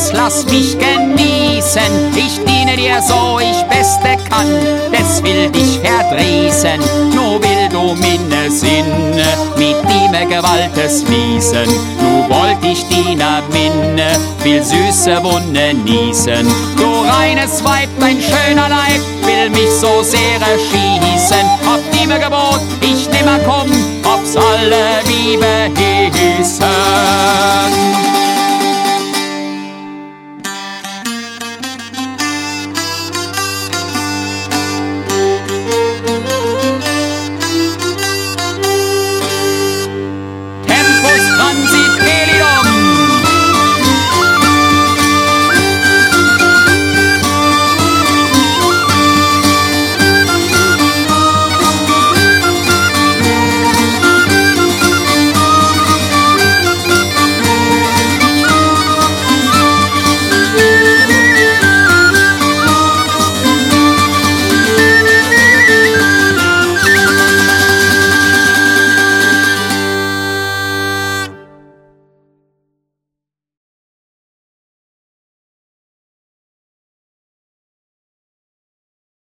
jetzt lass mich genießen. Ich diene dir so ich beste kann, des will dich verdrießen. Nu will du minne Sinne mit ihm Gewaltes wiesen. Nu wollt ich diener minne, will süße Wunde niesen. Du reines Weib, dein schöner Leib, will mich so sehr erschießen. Ob die mir gebot, ich nimmer komm, ob's alle Liebe hießen.